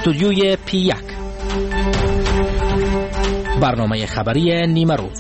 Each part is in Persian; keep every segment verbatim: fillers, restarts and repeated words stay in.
استودیوی پی یک، برنامه خبری نیمه روز.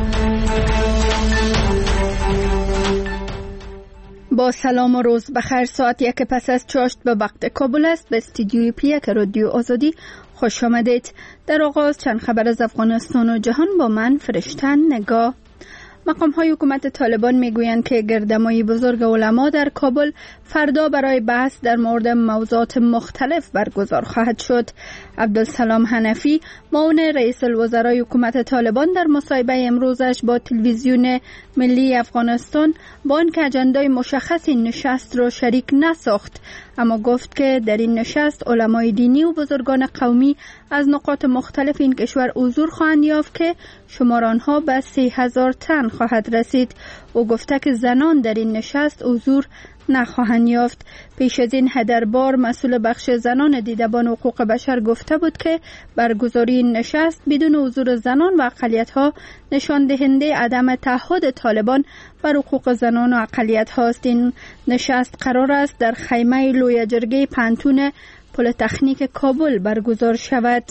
با سلام و روز بخیر. ساعت یک پس از چاشت به وقت کابل است. به استودیوی پی یک رادیو آزادی خوش آمدید. در آغاز چند خبر از افغانستان و جهان با من فرشتن نگاه. مقام های حکومت طالبان میگویند که گردمایی بزرگ علما در کابل فردا برای بحث در مورد موضوعات مختلف برگزار خواهد شد. عبدالسلام حنفی، معاون رئیس الوزرای حکومت طالبان، در مصاحبه امروزش با تلویزیون ملی افغانستان با اینکه اجندای مشخص این نشست را شریک نساخت، اما گفت که در این نشست علمای دینی و بزرگان قومی از نقاط مختلف این کشور حضور خواهند یافت که شمار آنها به سه هزار تن خواهد رسید. او گفته که زنان در این نشست حضور نخواهند یافت. پیش از این هدربار، مسئول بخش زنان دیدبان حقوق بشر، گفته بود که برگزاری این نشست بدون حضور زنان و اقلیت‌ها نشان دهنده عدم تعهد طالبان بر حقوق زنان و اقلیت‌ها است. این نشست قرار است در خیمه لوی جرگه پانتون پلی‌تکنیک کابل برگزار شود.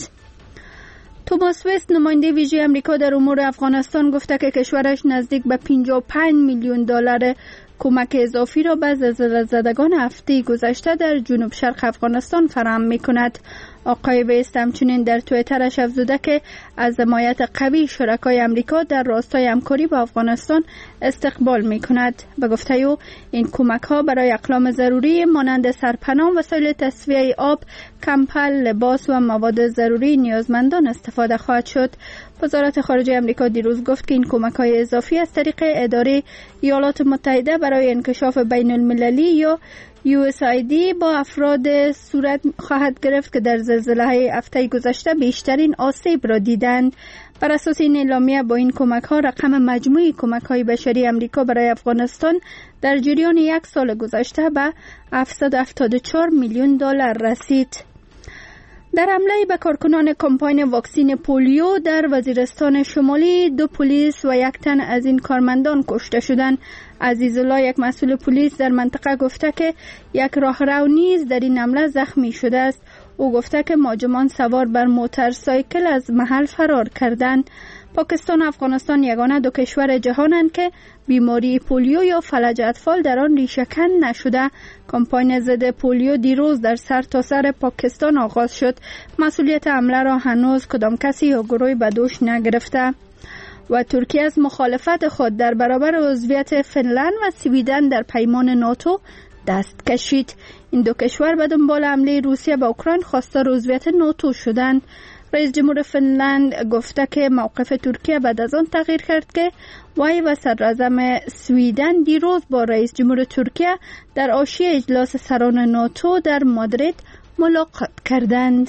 توماس وست، نماینده ویژه امریکا در امور افغانستان، گفته که کشورش نزدیک به پنجاه و پنج میلیون دلار کمک اضافی را به زلزله زدگان هفته گذشته در جنوب شرق افغانستان فراهم می‌کند. آقای وست همچنین در توییترش افزوده که از حمایت قوی شرکای امریکا در راستای همکاری با افغانستان استقبال می‌کند. به گفته او، این کمک‌ها برای اقلام ضروری مانند سرپناه، وسایل تصفیه آب، کمپل، لباس و مواد ضروری نیازمندان استفاده خواهد شد. وزارت خارجه امریکا دیروز گفت که این کمک‌های اضافی از طریق اداره ایالات متحده برای انکشاف بین المللی یا یو اس آی دی با افراد صورت خواهد گرفت که در زلزله هفته گذشته بیشترین آسیب را دیدند. بر اساس این اعلامیه، با این کمک‌ها رقم مجموعی کمک‌های بشری امریکا برای افغانستان در جریان یک سال گذشته به هفتصد و هفتاد و چهار میلیون دلار رسید. در حمله به کارکنان کمپاین واکسین پولیو در وزیرستان شمالی، دو پلیس و یک تن از این کارمندان کشته شدند. عزیزالله، یک مسئول پلیس در منطقه، گفته که یک راهرو نیز در این حمله زخمی شده است. او گفته که مهاجمان سوار بر موتورسایکل از محل فرار کردند. پاکستان و افغانستان یگانه دو کشور جهانند که بیماری پولیو یا فلج اطفال در آن ریشه‌کن نشده. کمپاین ضد پولیو دیروز در سرتاسر پاکستان آغاز شد. مسئولیت حمله را هنوز کدام کسی یا گروهی به دوش نگرفته. و ترکیه از مخالفت خود در برابر عضویت فنلند و سویدن در پیمان ناتو دست کشید. این دو کشور به دنبال حمله روسیه به اوکراین خواستار عضویت ناتو شدند. رئیس جمهور فنلند گفته که موقف ترکیه بعد از آن تغییر کرد که وی و صدراعظم سویدن دیروز با رئیس جمهور ترکیه در حاشیه اجلاس سران ناتو در مادرید ملاقات کردند.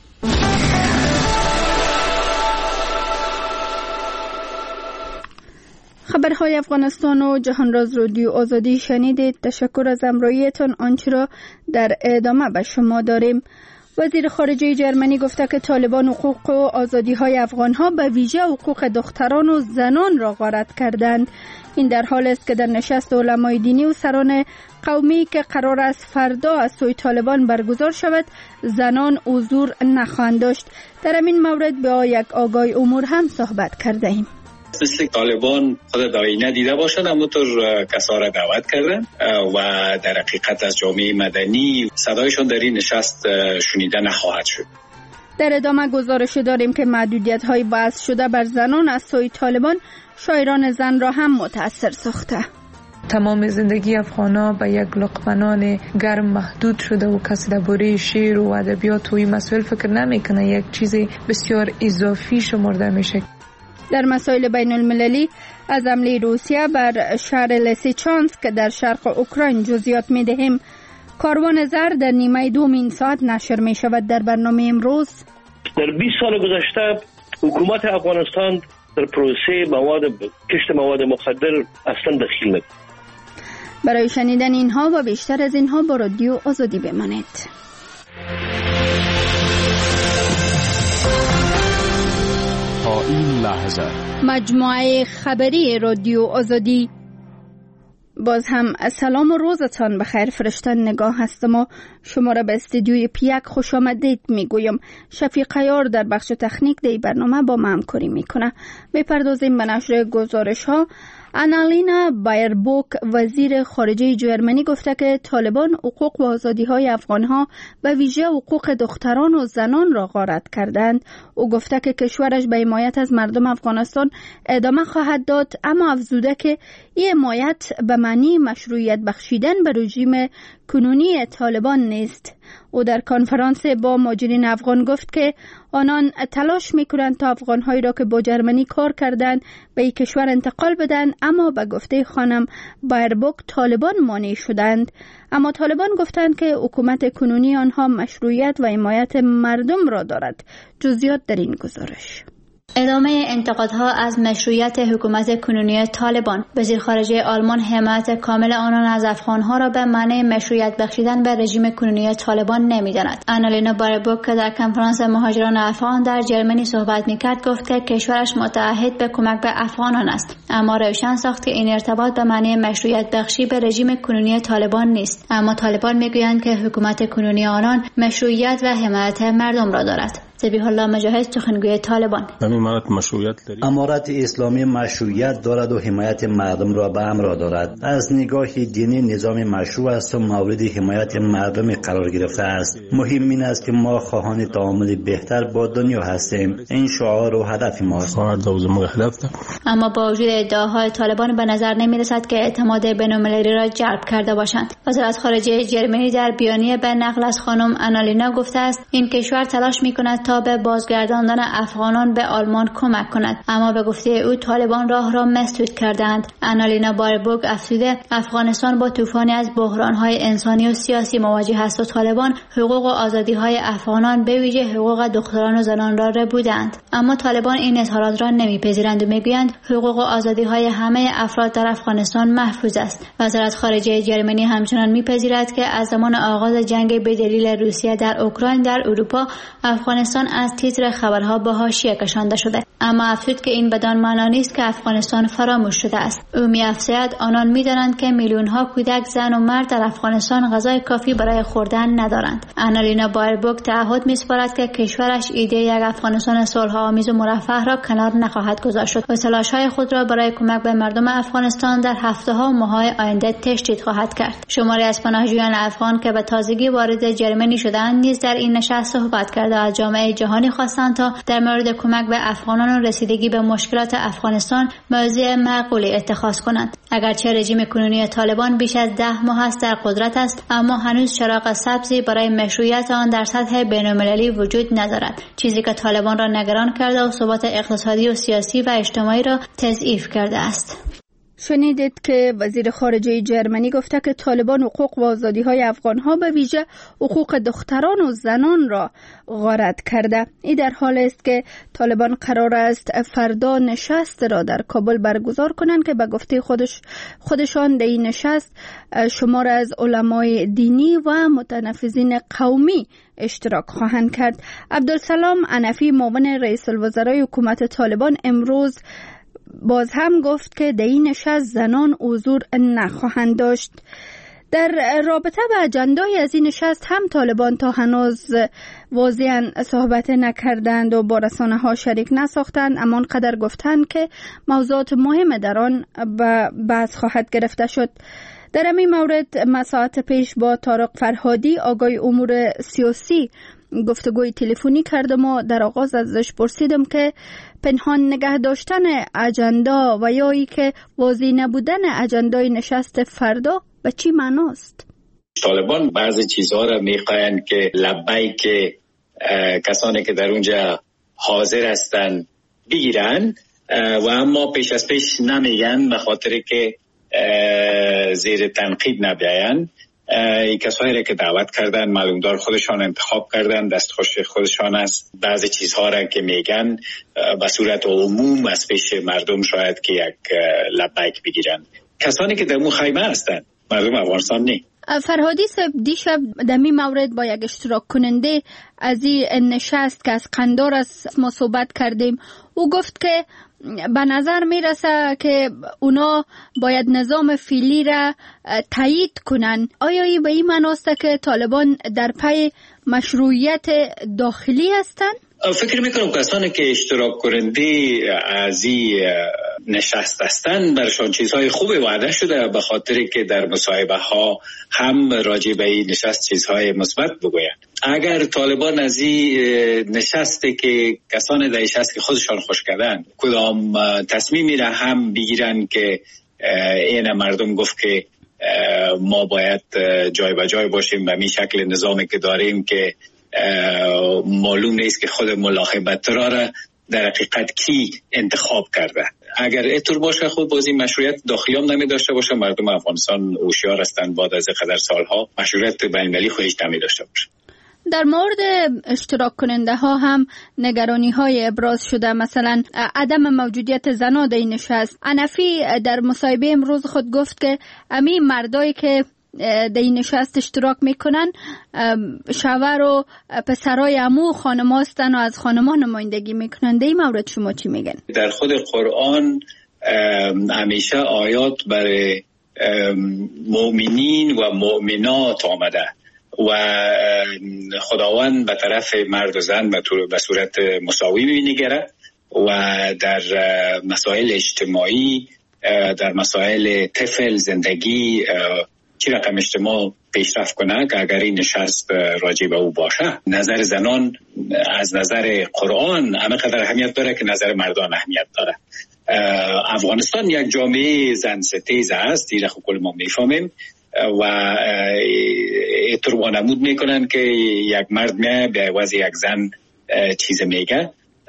خبرهای افغانستان و جهان راز رادیو آزادی شنیدید. تشکر از همراهیتان. آنچه را در ادامه به شما داریم. وزیر خارجه جرمنی گفته که طالبان حقوق و آزادی‌های افغان‌ها به ویژه حقوق دختران و زنان را غارت کردند. این در حال است که در نشست علمای دینی و سران قومی که قرار است فردا از سوی طالبان برگزار شود، زنان حضور نخواهند داشت. در این مورد با یک آگاه امور هم صحبت کرده ایم. مثل طالبان خود داینه دیده باشد، همونطور کسا را دعوت کردن و در حقیقت از جامعه مدنی صدایشان در این نشست شنیده نخواهد شد. در ادامه گزارش داریم که محدودیت های بحث شده بر زنان از سوی طالبان شاعران زن را هم متاثر ساخته. تمام زندگی افغانا به یک لقمه گرم محدود شده و کسی درباره شعر و ادبیات و این مسائل فکر نمیکنه. یک چیز بسیار اضافی شمرده میشه. در مسائل بین المللی، از حمله روسیه بر شهر لیسیچانسک در شرق اوکراین جزئیات می دهیم. کاروان زر در نیمه دوم این ساعت نشر می شود. در برنامه امروز، در بیست سال گذشته حکومت افغانستان در پروسه مواد کشت مواد مخدر اصلا دخیل نبود. برای شنیدن اینها و بیشتر از اینها با رادیو آزادی بمانید. تا این لحظه مجموعه خبری رادیو آزادی. باز هم سلام و روزتان بخیر. فرشته نگاه هستم و شما را به استودیوی پیک خوش آمدید میگویم. شفیق عیار در بخش تکنیک دی برنامه با ما همکاری میکنه. میپردازیم به نشر گزارش ها. آنالینا بایربوک وزیر خارجه جرمنی گفته که طالبان حقوق و آزادی های افغان ها به ویژه حقوق دختران و زنان را غارت کردند. او گفته که کشورش به حمایت از مردم افغانستان ادامه خواهد داد، اما افزوده که این حمایت به معنی مشروعیت بخشیدن به رژیم کنونی طالبان نیست. او در کنفرانس با مهاجرین افغان گفت که آنان تلاش میکنند تا افغانهایی را که با جرمنی کار کردند به این کشور انتقال بدن، اما به گفته خانم بایربوک طالبان مانع شدند. اما طالبان گفتند که حکومت کنونی آنها مشروعیت و حمایت مردم را دارد. جزئیات در این گزارش. ادامه انتقادها از مشروعیت حکومت کنونی طالبان. وزیر خارجه آلمان حمایت کامل آنان از افغانها را به معنی مشروعیت بخشیدن به رژیم کنونی طالبان نمی‌داند. آنالینا بایربوک که در کنفرانس مهاجران افغان در جرمنی صحبت می‌کرد گفت که کشورش متعهد به کمک به افغانان است، اما روشن ساخت که این ارتباط به معنی مشروعیت بخشی به رژیم کنونی طالبان نیست. اما طالبان می‌گویند که حکومت کنونی آنان مشروعیت و حمایت مردم را دارد. ذبیح الله مجاهد سخنگوی طالبان: امارت اسلامی مشروعیت دارد و حمایت مردم را به همراه دارد. از نگاه دینی نظام مشروع است و مورد حمایت مردم قرار گرفته است. مهم این است که ما خواهان تعامل بهتر با دنیا هستیم. این شعار و هدف ماست. اما با وجود ادعاهای طالبان به نظر نمی رسد که اعتماد بین‌المللی را جلب کرده باشند. وزارت خارجه جرمنی در بیانیه به نقل از خانم آنالینا گفته است این کشور تلاش می کند تا به بازگرداندن افغانان به آلمان کمک کند، اما به گفته او طالبان راه را مسدود کردند. آنالینا بایربوک افزوده افغانستان با طوفانی از بحران‌های انسانی و سیاسی مواجه است و طالبان حقوق و آزادی‌های افغانان به ویژه حقوق دختران و زنان را ربودند. اما طالبان این اظهارات را نمی‌پذیرند و می‌گویند حقوق و آزادی‌های همه افراد در افغانستان محفوظ است. وزارت خارجه جرمنی همچنان می‌پذیرد که از زمان آغاز جنگ به دلیل روسیه در اوکراین در اروپا افغانستان از تیتر خبرها به حاشیه کشانده شده، اما افزود که این بدان معنا نیست که افغانستان فراموش شده است. او می‌افزاید آنان می‌دانند که میلیون‌ها کودک، زن و مرد در افغانستان غذای کافی برای خوردن ندارند. آنالینا بایربوک تعهد می‌سپارد که کشورش ایده یک افغانستان صلح‌آمیز و مرفه را کنار نخواهد گذاشت و تلاش‌های خود را برای کمک به مردم افغانستان در هفته‌ها و ماه‌های آینده تشدید خواهد کرد. شماری از پناهجویان افغان که به تازگی وارد جرمنی شدند نیز در این نشست صحبت کرده از جامعه جهانی خواستند تا در مورد کمک به افغانان و رسیدگی به مشکلات افغانستان موضوع معقولی اتخاذ کنند. اگرچه رژیم کنونی طالبان بیش از ده ماه است در قدرت است، اما هنوز چراغ سبزی برای مشروعیت آن در سطح بین‌المللی وجود ندارد، چیزی که طالبان را نگران کرده و ثبات اقتصادی و سیاسی و اجتماعی را تضعیف کرده است. شنیدید که وزیر خارجه جرمنی گفته که طالبان حقوق و آزادی‌های افغان‌ها به ویژه حقوق دختران و زنان را غارت کرده. این در حال است که طالبان قرار است فردا نشست را در کابل برگزار کنند که به گفته خودش خودشان در این نشست شمار از علمای دینی و متنفذین قومی اشتراک خواهند کرد. عبدالسلام عنفی معاون رئیس الوزرای حکومت طالبان امروز باز هم گفت که در این نشست زنان حضور نخواهند داشت. در رابطه به اجندای از این نشست هم طالبان تا هنوز واضحاً صحبت نکردند و با رسانه ها شریک نساختند، اما آنقدر گفتند که موضوعات مهم در آن به بحث خواهد گرفته شد. در همین مورد من ساعت پیش با طارق فرهادی آگای امور سیاسی گفتگوی تلفنی کردم و در آغاز ازش پرسیدم که پنهان نگه داشتن اجندا و یا ای که واضح نبودن اجندای نشست فردا به چی معناست؟ طالبان بعضی چیزها را میخواین که لبیک که کسانی که در اونجا حاضر هستن بگیرن و اما پیش از پیش نمیگن به خاطر که زیر تنقید نبیاین. این کسایی را که دعوت کردن معلومدار خودشان انتخاب کردن، دستخوش خودشان است. بعضی چیزها را که میگن به صورت عموم از پیش مردم شاید که یک لبیک بگیرن. کسانی که در مو خیمه هستن مردم افغانستان نی. فرهادی صاحب دیشب در این مورد با یک اشتراک کننده از این نشست که از قندار است ما صحبت کردیم. او گفت که به نظر میرسه که اونا باید نظام فعلی را تایید کنن. آیا این به این معناست که طالبان در پی مشروعیت داخلی هستند؟ فکر میکنم کسانی که اشتراک کننده از این نشست هستند برشان چیزهای خوبی وعده شده، به خاطر که در مصاحبه ها هم راجع به این نشست چیزهای مثبت بگویند. اگر طالبان از این نشستی که کسان در نشست که خودشان خوش کردن کدام تصمیمی را هم بگیرن که این مردم گفت که ما باید جای به جای باشیم به می شکل نظامی که داریم که معلوم نیست که خود ملاقات را در حقیقت کی انتخاب کرده. اگر اینطور باشه خود بازی مشروعیت داخلی هم نمی داشته باشه، مردم افغانستان هوشیار هستند بعد از قدر سالها مشروعیت بین‌المللی خودش نمی داشته باشه. در مورد اشتراک کننده ها هم نگرانی های ابراز شده، مثلا عدم موجودیت زنان در این نشست. حنفی در مصاحبه امروز خود گفت که امی مردایی که در این نشست اشتراک میکنن شوهر و پسرای عمو خانم هستن و از خانمان نمایندگی میکنن. در این مورد شما چی میگن؟ در خود قرآن همیشه آیات برای مؤمنین و مؤمنات آمده و خداوند به طرف مرد و زن به صورت مساوی می‌نگره و در مسائل اجتماعی، در مسائل طفل زندگی چی رقم اجتماع پیشرفت کنه که اگر این نشست راجع به او باشه. نظر زنان از نظر قرآن همه قدر اهمیت داره که نظر مردان اهمیت داره. افغانستان یک جامعه زن ستیز است، دیگه خب کل ما میفهمیم و اینطور وانمود میکنن که یک مرد میه به عوض یک زن چیز میگه.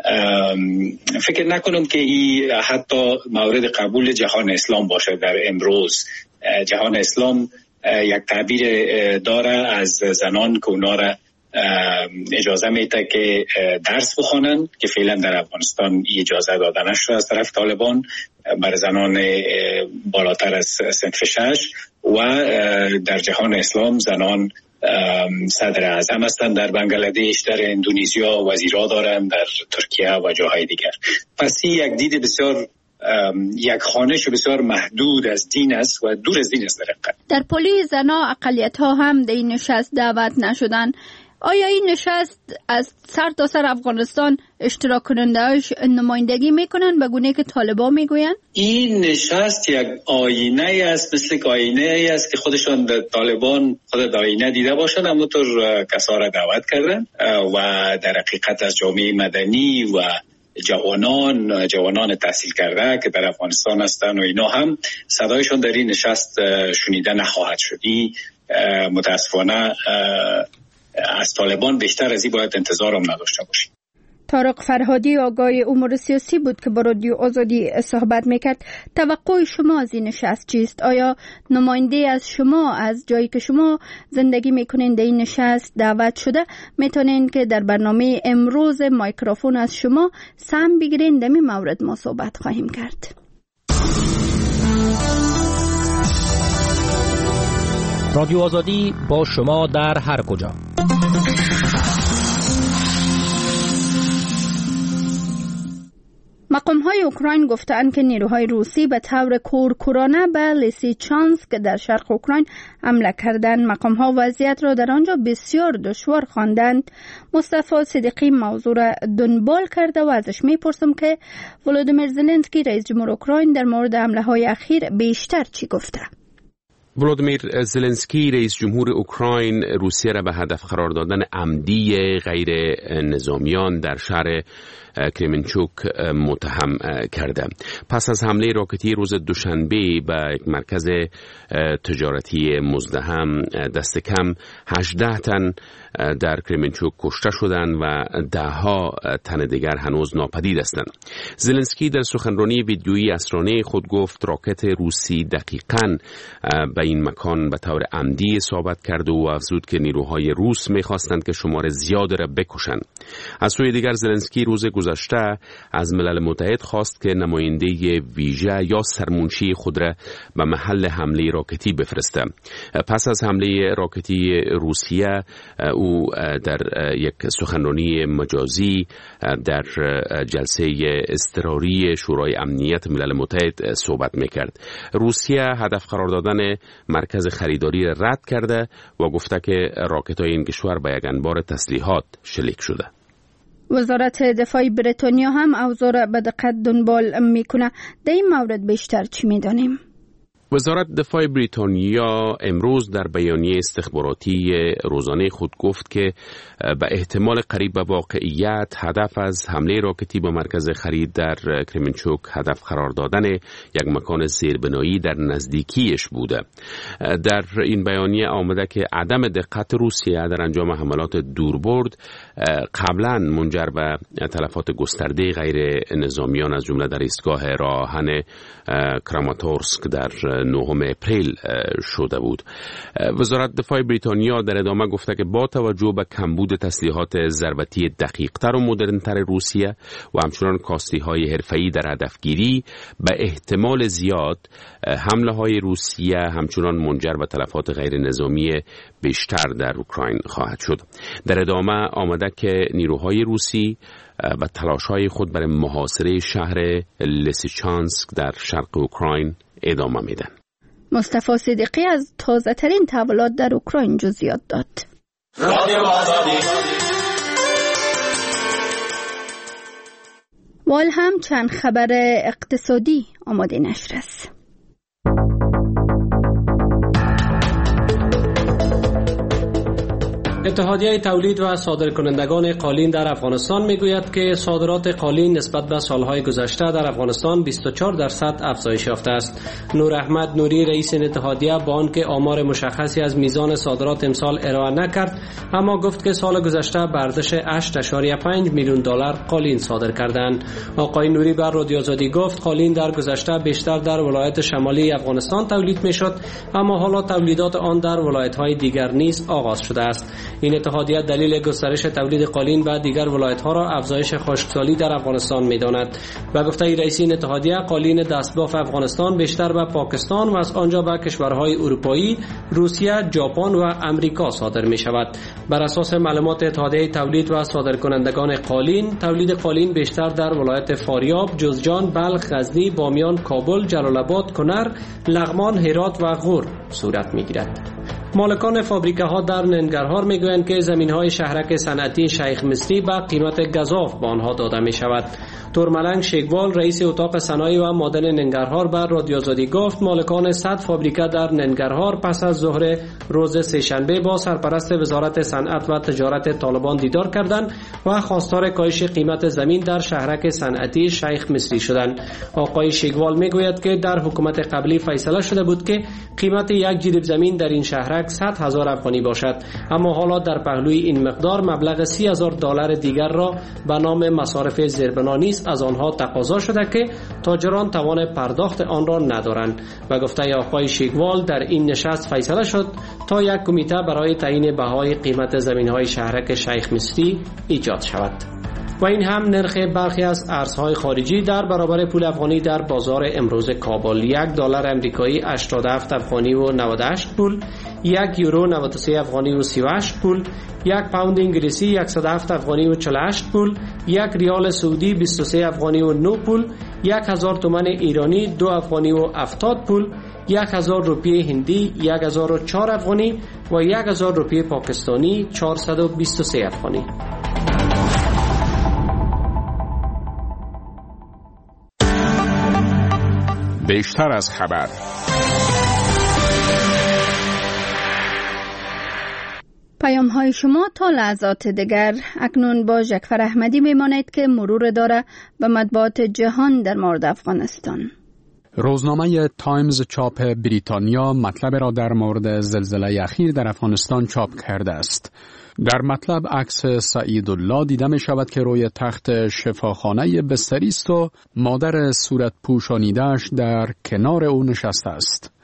فکر نکنم که این حتی مورد قبول جهان اسلام باشه. در امروز جهان اسلام یک تعبیر داره از زنان که اونا را اجازه میده که درس بخونن که فعلا در افغانستان اجازه داده نشده از طرف طالبان برای زنان بالاتر از صنف شش و در جهان اسلام زنان صدر اعظم هستند. در بنگلادش، در اندونزیا وزیرا دارند، در ترکیه و جاهای دیگر. پس این یک دید بسیار یک خوانش بسیار محدود از دین است و دور از دین است. در, در پلی زنا اقلیت ها هم در این نشست دعوت نشدن. آیا این نشست از سر تا سر افغانستان اشتراک کننده‌اش نمایندگی میکنن به گونه که طالبان میگوین؟ این نشست یک آینه است، مثل که آینه است که خودشان طالبان خود آینه دیده باشند، همونطور کسا را دعوت کردن و در حقیقت از جامعه مدنی و جوانان جوانان تحصیل کرده که در افغانستان هستند و اینا هم صدایشان در این نشست شنیده نخواهد شد. این متاسفانه از طالبان بیشتر از این باید انتظار هم نداشته باشیم. طارق فرهادی آگاه امور سیاسی بود که با رادیو آزادی صحبت میکرد. توقع شما از این نشست چیست؟ آیا نماینده از شما از جایی که شما زندگی میکنین در این نشست دعوت شده؟ میتونین که در برنامه امروز مایکروفون از شما سهم بگیرین، در این مورد ما صحبت خواهیم کرد. رادیو آزادی با شما در هر کجا. مقام‌های اوکراین گفتند که نیروهای روسی به طور کورکورانه به لیسیچانسک در شرق اوکراین حمله کردند. مقام‌ها وضعیت را در آنجا بسیار دشوار خواندند. مصطفی صدیقی موضوع را دنبال کرده و ازش میپرسم که ولودیمیر زلنسکی رئیس جمهور اوکراین در مورد حمله‌های اخیر بیشتر چی گفته؟ ولودیمیر زلنسکی رئیس جمهور اوکراین روسیه را به هدف قرار دادن عمدی غیر نظامیان در شهر کریمنچوک متهم کرده. پس از حمله راکتی روز دوشنبه به یک مرکز تجارتی مزدحم دست کم هجده تن در کریمنچوک کشته شدند و ده ها تن دیگر هنوز ناپدید هستند. زلنسکی در سخنرانی ویدیویی عصرانه خود گفت راکت روسی دقیقاً به این مکان به طور عمدی اصابت کرد و افزود که نیروهای روس می‌خواستند که شمار زیاد را بکشند. از سوی دیگر زلنسکی روز گذشته از ملل متحد خواست که نماینده ویژه یا سرمنشی خود را به محل حمله راکتی بفرسته. پس از حمله راکتی روسیه او در یک سخنرانی مجازی در جلسه اضطراری شورای امنیت ملل متحد صحبت میکرد. روسیه هدف قرار دادن مرکز خریداری را رد کرده و گفته که راکت‌های این کشور به یک انبار تسلیحات شلیک شده. وزارت دفاع بریتانیا هم اوضاع را به دقت دنبال میکنه. در این مورد بیشتر چی میدانیم؟ وزارت دفاع بریتانیا امروز در بیانیه استخباراتی روزانه خود گفت که به احتمال قریب به واقعیت هدف از حمله راکتی به مرکز خرید در کریمنچوک هدف قرار دادن یک مکان زیربنایی در نزدیکیش بوده. در این بیانیه آمده که عدم دقت روسیه در انجام حملات دوربرد قبلا منجر به تلفات گسترده غیر نظامیان از جمله در ایستگاه راهن کراماتورسک در نهم اپریل شده بود. وزارت دفاع بریتانیا در ادامه گفته که با توجه به کمبود تسلیحات ضربتی دقیق‌تر و مدرن‌تر روسیه و همچنان کاستی‌های حرفه‌ای در هدفگیری به احتمال زیاد حمله‌های روسیه همچنان منجر به تلفات غیر نظامی بیشتر در اوکراین خواهد شد. در ادامه آمده که نیروهای روسی و تلاش‌های خود برای محاصره شهر لیسیچانسک در شرق اوکراین ادامه میدن. مصطفی صدیقی از تازه ترین تحولات در اوکراین جزئیات داد. وال هم چند خبر اقتصادی آماده نشر است. اتحادیه تولید و صادرکنندگان قالین در افغانستان میگوید که صادرات قالین نسبت به سالهای گذشته در افغانستان بیست و چهار درصد افزایش یافته است. نور احمد نوری رئیس این اتحادیه با آنکه آمار مشخصی از میزان صادرات امسال ارائه نکرد، اما گفت که سال گذشته به ارزش هشت ممیز پنج میلیون دلار قالین صادر کردند. آقای نوری بر رادیو آزادی گفت قالین در گذشته بیشتر در ولایت شمالی افغانستان تولید میشد، اما حالا تولیدات آن در ولایت‌های دیگر نیز آغاز شده است. این اتحادیه دلیل گسترش تولید قالین به دیگر ولایت‌ها را افزایش خشکسالی در افغانستان می‌داند. و گفته رئیس این اتحادیه قالین دستباف افغانستان بیشتر به پاکستان و از آنجا به کشورهای اروپایی، روسیه، ژاپن و امریکا صادر می‌شود. بر اساس معلومات اتحادیه تولید و صادرکنندگان قالین، تولید قالین بیشتر در ولایت فاریاب، جوزجان، بلخ، غزنی، بامیان، کابل، جلال آباد، کنر، لغمان، هرات و غور صورت می‌گیرد. مالکان فابریکه ها در ننگرهار میگویند که زمین های شهرک صنعتی شیخ مصری به قیمت گزاف به آنها داده می شود. تورملنگ شیگوال رئیس اتاق صنایع و معدن ننگرهار بر رادیو آزادی گفت مالکان صد فابریکه در ننگرهار پس از ظهر روز سه‌شنبه با سرپرست وزارت صنعت و تجارت طالبان دیدار کردند و خواستار کاهش قیمت زمین در شهرک صنعتی شیخ مصری شدند. آقای شیگوال میگوید که در حکومت قبلی فیصله شده بود که قیمت یک جریب زمین در این شهرک صد هزار افغانی باشد، اما حالا در پهلوی این مقدار مبلغ سی هزار دلار دیگر را به نام مصارف زیربنا نیز از آنها تقاضا شده که تاجران توان پرداخت آن را ندارند. و گفته آقای شیگوال در این نشست فیصله شد تا یک کمیته برای تعیین بهای قیمت زمین‌های شهرک شیخ مصری ایجاد شود. و این هم نرخ برخی از ارزهای خارجی در برابر پول افغانی در بازار امروز کابل: یک دلار امریکایی هشتاد و هفت افغانی و نود و هشت پول، یک یورو نود و سه افغانی و سی و هشت پول، یک پوند انگلیسی صد و هفت افغانی و چهل و هشت پول، یک ریال سعودی بیست و سه افغانی و نه پول، یک هزار تومان ایرانی دو افغانی و هفتاد پول، یک هزار روپیه هندی یک هزار و چهار افغانی و یک هزار روپیه پاکستانی چهارصد و بیست و سه افغانی. بیشتر از خبر. پیام های شما تا لحظات دیگر. اکنون با جعفر احمدی میمانید که مرور داره به مطبوعات جهان در مورد افغانستان. روزنامه تایمز چاپ بریتانیا مطلب را در مورد زلزله اخیر در افغانستان چاپ کرده است. در مطلب عکس سعیدالله دیده می شود که روی تخت شفاخانه بستری است و مادر صورت پوشانیده‌اش در کنار او نشسته است.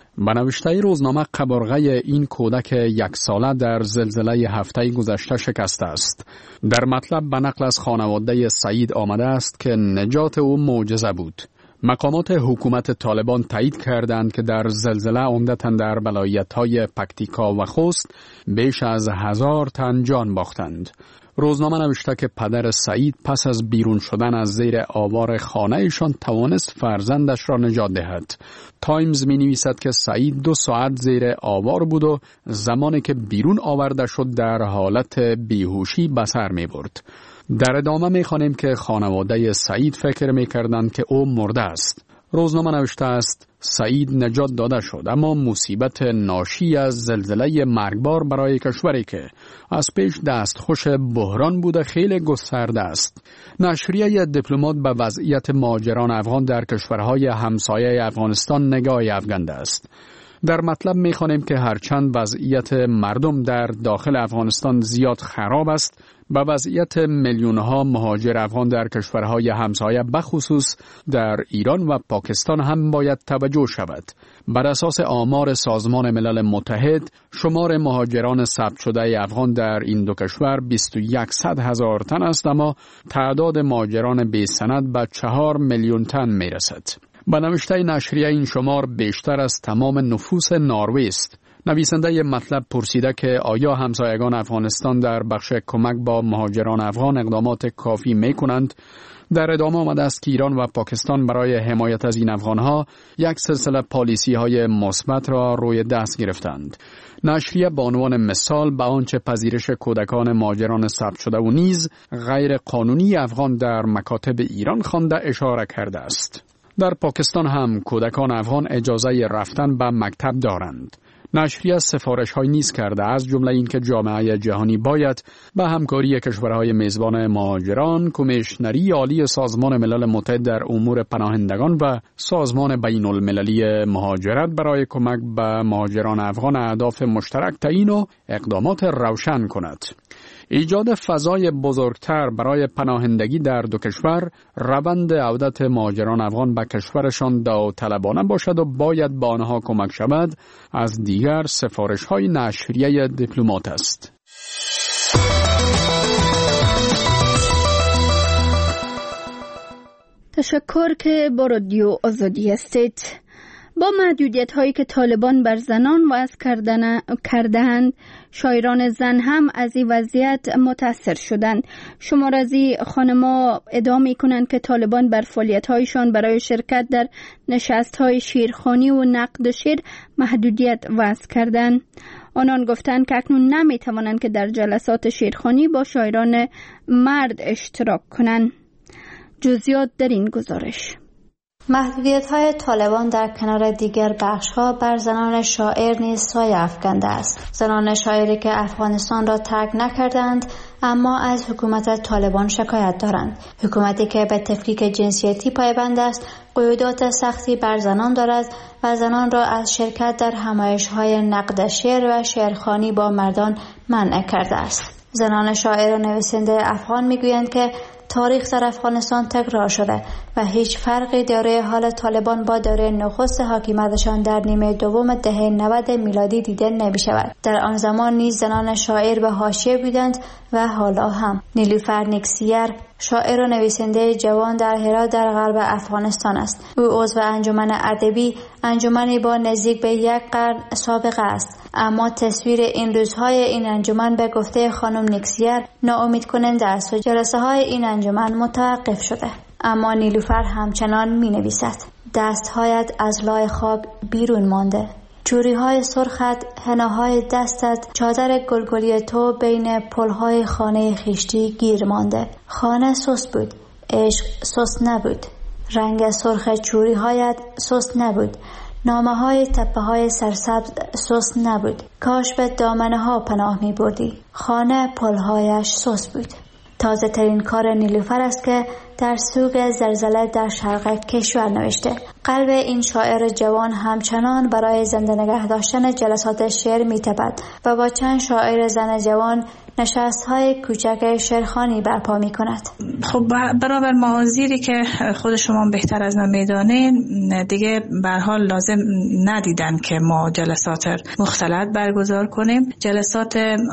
به نوشته روزنامه قبرغه این کودک یک ساله در زلزله هفته گذشته شکسته است. در مطلب به نقل از خانواده سعید آمده است که نجات او معجزه بود. مقامات حکومت طالبان تایید کردند که در زلزله عمدتاً در ولایت‌های پکتیکا و خوست بیش از هزار تن جان باختند. روزنامه نوشته که پدر سعید پس از بیرون شدن از زیر آوار خانه ایشان توانست فرزندش را نجات دهد. تایمز می نویسد که سعید دو ساعت زیر آوار بود و زمانی که بیرون آورده شد در حالت بیهوشی به سر می برد. در ادامه می خوانیم که خانواده سعید فکر می کردند که او مرده است. روزنامه نوشته است سعید نجات داده شد، اما مصیبت ناشی از زلزله مرگبار برای کشوری که از پیش دستخوش بحران بوده خیلی گسترده است. نشریه دیپلمات به وضعیت مهاجران افغان در کشورهای همسایه افغانستان نگاهی افکنده است. در مطلب می‌خوانیم که هرچند وضعیت مردم در داخل افغانستان زیاد خراب است، به وضعیت میلیون‌ها مهاجر افغان در کشورهای همسایه بخصوص در ایران و پاکستان هم باید توجه شود. بر اساس آمار سازمان ملل متحد، شمار مهاجران ثبت شده افغان در این دو کشور بیست و یک هزار تن است، اما تعداد مهاجران بی سند به چهار میلیون تن میرسد. به نوشته نشریه این شمار بیشتر از تمام نفوس نروژ است. نویسنده مطلب پرسیده که آیا همسایگان افغانستان در بخش کمک با مهاجران افغان اقدامات کافی می کنند؟ در ادامه آمده است که ایران و پاکستان برای حمایت از این افغانها یک سلسله پالیسی های مثبت را روی دست گرفتند. نشریه به عنوان مثال به آنچه پذیرش کودکان مهاجران ثبت شده و نیز غیر قانونی افغان در مکاتب ایران خوانده اشاره کرده است. در پاکستان هم کودکان افغان اجازه رفتن به مکتب دارند. نشریه سفارش های نیز کرده، از جمله اینکه جامعه جهانی باید به همکاری کشورهای میزبان مهاجران، کمیشنری عالی سازمان ملل متحد در امور پناهندگان و سازمان بین المللی مهاجرت برای کمک به مهاجران افغان اهداف مشترک تعیین و اقدامات روشن کند. ایجاد فضای بزرگتر برای پناهندگی در دو کشور روند عودت مهاجران افغان به کشورشان داوطلبانه باشد و باید به آنها کمک شود از دیگر سفارش‌های نشریه دیپلمات است. تشکر که با رادیو آزادی هستید. با محدودیت هایی که طالبان بر زنان وضع کردند، شاعران زن هم از این وضعیت متاثر شدند. شمار از این خانم‌ها ادعا می‌کنند که طالبان بر فعالیت‌هایشان برای شرکت در نشست‌های شعرخوانی و نقد شعر محدودیت وضع کردند. آنان گفتند که اکنون نمی‌توانند که در جلسات شعرخوانی با شاعران مرد اشتراک کنند. جزئیات در این گزارش. محدودیت‌های طالبان در کنار دیگر بخش‌ها بر زنان شاعر نیز سایه افکنده است. زنان شاعری که افغانستان را ترک نکردند اما از حکومت طالبان شکایت دارند. حکومتی که به تفکیک جنسیتی پایبند است، قیودات سختی بر زنان دارد و زنان را از شرکت در همایش‌های نقد شعر و شعرخوانی با مردان منع کرده است. زنان شاعر و نویسنده افغان می‌گویند که تاریخ در افغانستان تکرار شده و هیچ فرقی دوره حال طالبان با دوره نخست حاکمیتشان در نیمه دوم دهه نود میلادی دیده نمی شود. در آن زمان نیز زنان شاعر به حاشیه بودند و حالا هم. نیلوفر نیکسیر شاعر و نویسنده جوان در هرات در غرب افغانستان است. او عضو انجمن ادبی، انجمنی با نزدیک به یک قرن سابقه است، اما تصویر این روزهای این انجمن به گفته خانم نیکسیر ناامید کننده است و جلسه های این انجمن متوقف شده. اما نیلوفر همچنان می نویسد: دستهایت از لای خواب بیرون مانده، چوری های سرخت، حناهای دستت، چادر گلگلی تو بین پلهای خانه خیشتی گیر مانده. خانه سست بود، عشق سست نبود. رنگ سرخ چوری هایت سست نبود. نامه های تپه های سرسبز سست نبود. کاش به دامنه ها پناه می بردی. خانه پلهایش سست بود. تازه ترین کار نیلوفر است که در سوگ زلزله در شرق کشور نوشته. قلب این شاعر جوان همچنان برای زنده نگه داشتن جلسات شعر می تپد و با چند شاعر زن جوان نشست‌های کوچک شعرخوانی برپا می‌کند. خب برابر موازیری که خود شما بهتر از من می‌دانید دیگه به هر حال لازم ندیدن که ما جلسات مختلط برگزار کنیم. جلسات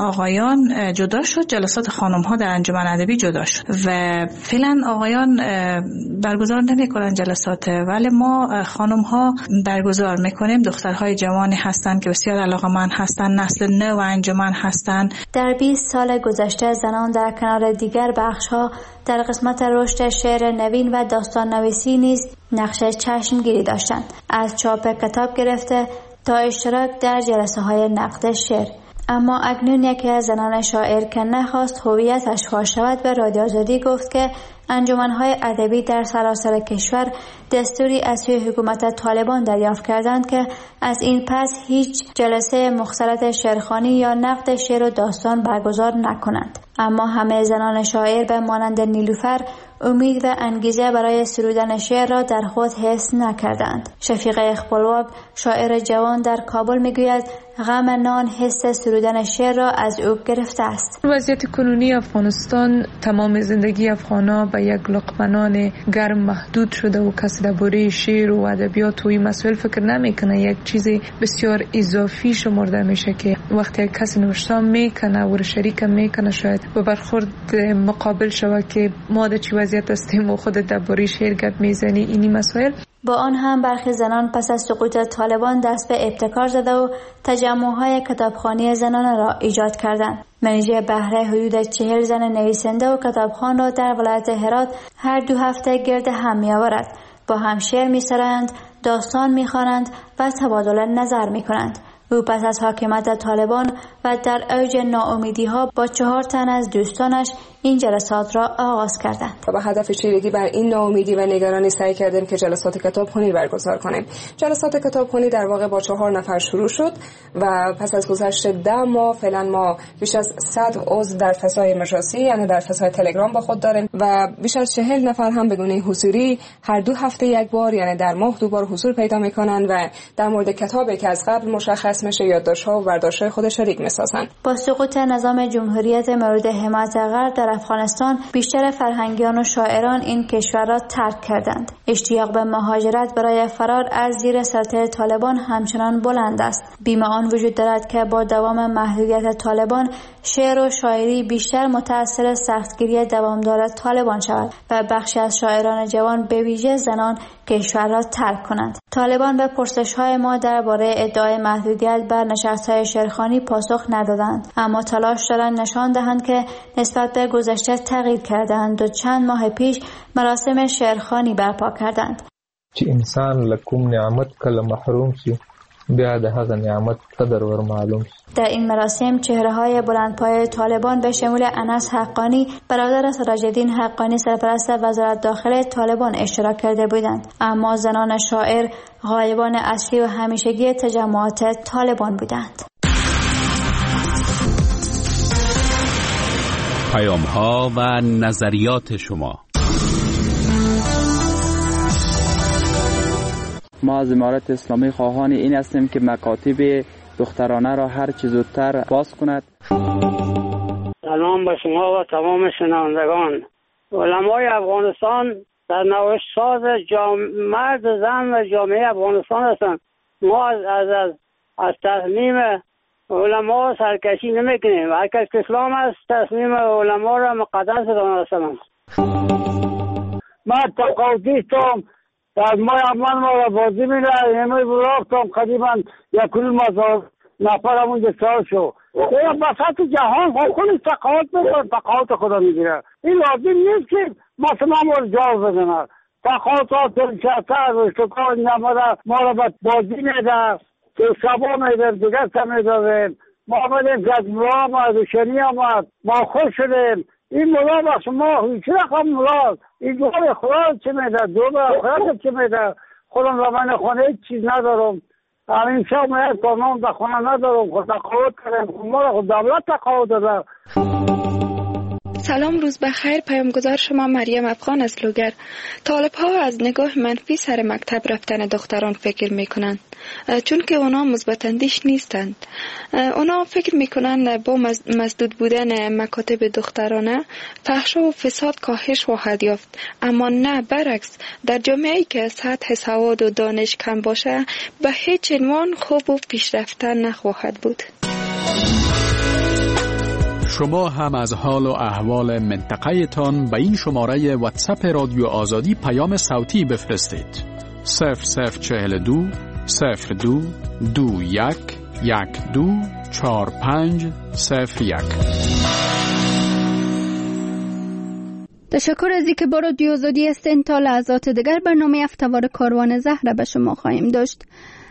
آقایان جدا شد، جلسات خانم‌ها در انجمن ادبی جدا شد و فعلا آقایان برگزار نمی‌کنن جلسات، ولی ما خانم‌ها برگزار می‌کنیم. دخترهای جوانی هستند که بسیار علاقه‌مند هستند، نسل نو انجمن هستند. در بیست سال گذشته زنان در کنار دیگر بخش‌ها در قسمت رشد شعر نوین و داستان نویسی نیز نقش چشمگیری داشتند، از چاپ کتاب گرفته تا اشتراک در جلسه‌های نقد شعر. اما اکنون یکی از زنان شاعر که نخواست هویتش فاش شود به رادیو آزادی گفت که انجمن‌های ادبی در سراسر کشور دستوری از سوی حکومت طالبان دریافت کردند که از این پس هیچ جلسه مختلط شعرخوانی یا نقد شعر و داستان برگزار نکنند. اما همه زنان شاعر به مانند نیلوفر امید و انگیزه برای سرودن شعر را در خود حس نکردند. شفیق اقبالواب شاعر جوان در کابل میگوید غم نان حس سرودن شعر را از او گرفته است. وضعیت کنونی افغانستان تمام زندگی افغانا به یک لقمه نان گرم محدود شده و کسی درباره شعر و ادبیات و این مسائل فکر نمیکنه. یک چیز بسیار اضافی شمرده میشه که وقتی کسی نوشته میکنه و شریک میکنه شاید به برخورد مقابل شوه که ما در چه وضعیت هستیم و خود درباره شعر گپ میزنی. اینی مسائل با آن هم برخی زنان پس از سقوط طالبان دست به ابتکار زده و تجمع‌های کتابخوانی زنانه را ایجاد کردند. منیژه بهره حدود چهل زن نویسنده و کتابخوان را در ولایت هرات هر دو هفته گرد هم می‌آورد. با هم شعر می‌سرایند، داستان می‌خوانند و تبادل نظر می‌کنند. او پس از حاکمیت طالبان و در اوج ناامیدی‌ها با چهار تن از دوستانش این جلسات را آغاز کردند. با هدف چیرگی بر این ناامیدی و نگرانی سعی کردیم که جلسات کتابخوانی برگزار کنیم. جلسات کتابخوانی در واقع با چهار نفر شروع شد و پس از گذشت ده ماه فعلا ما بیش از صد عضو در فضای مجازی یعنی در فضای تلگرام با خود داریم و بیش از چهل نفر هم به گونه حضوری هر دو هفته یک بار یعنی در ماه دو بار حضور پیدا می‌کنند و در مورد کتابی که از قبل مشخص میشه یادداشت‌ها و برداشت‌های خود شریک می‌سازند. با سقوط نظام جمهوریت مورد حمایت غرب در افغانستان بیشتر فرهنگیان و شاعران این کشور را ترک کردند. اشتیاق به مهاجرت برای فرار از زیر سلطه طالبان همچنان بلند است. بیم آن وجود دارد که با دوام محدودیت طالبان شعر و شاعری بیشتر متأثر سختگیری دوامدار طالبان شود و بخشی از شاعران جوان به ویژه زنان کشور را ترک کنند. طالبان به پرسش‌های ما درباره ادعای محدودیت بر نشست‌های شعرخوانی پاسخ ندادند، اما تلاش دارند نشان دهند که نسبت به گذشته تغییر کردند و چند ماه پیش مراسم شعرخوانی برپا کردند. چې انسان لکوم نعمت کله محروم شي بیا د هغه نعمت قدر ور معلوم شي. در این مراسم چهره‌های بلندپایه طالبان به شمول انس حقانی برادر سراج‌الدین حقانی سرپرست وزارت داخله طالبان اشتراک کرده بودند، اما زنان شاعر غایبان اصلی و همیشگی تجمعات طالبان بودند. پیام‌ها و نظریات شما. ما از امارت اسلامی خواهان این هستیم که مکاتب دخترانه را هر چه زودتر باز کند. سلام به شما و تمام شنوندگان. علمای افغانستان در نوشت ساز جام... مرد زن و جامعه افغانستان هستند. ما از از از, از تصمیم علما سرکشی نمیکنیم. هر کس که اسلام است تصمیم علما را مقدس دانستند. من تقاضیستم از ما امان ما را بازی میده همه براختم قدیما یکونی مزار نفرم اونجا سال شو یا بسط جهان خونی تقاض میده تقاض خدا میگیره. این لازم نیست که مثلا ما رو جاو بزنه تقاضات تنشتر و اشتکار نماده ما را بازی میده که شبا میده دیگر سمیده ما آمدیم که از ملا آمد روشنی آمد ما خوش شدیم. این ملا با شما هیچ رقم ملا این دوباره خدا چه میده دوباره خدا چه میده خودم را من خونه هیچ چیز ندارم همین شب میاد کنم در خونه ندارم خود تقاوت کردم ما را خود دولت تقاوت داده. سلام، روز بخیر. پیامگذار شما مریم افغان از لوگر. طالب ها از نگاه منفی سر مکتب رفتن دختران فکر میکنند، چون که اونا مثبت اندیش نیستند. اونا فکر میکنند با مسدود بودن مکاتب دخترانه فحش و فساد کاهش خواهد یافت، اما نه، برعکس. در جامعه‌ای که سطح سواد و دانش کم باشه به هیچ عنوان خوب و پیشرفته نخواهد بود. شما هم از حال و احوال منطقه تان به این شماره واتساپ رادیو آزادی پیام صوتی بفرستید. صفر صفر چهل دو صفر دو دو یک یک دو چهار پنج صفر یک. تشکر از اینکه با رادیو آزادی هستین. تا لحظات دیگر برنامه افتوار کاروان زهره به شما خواهیم داشت.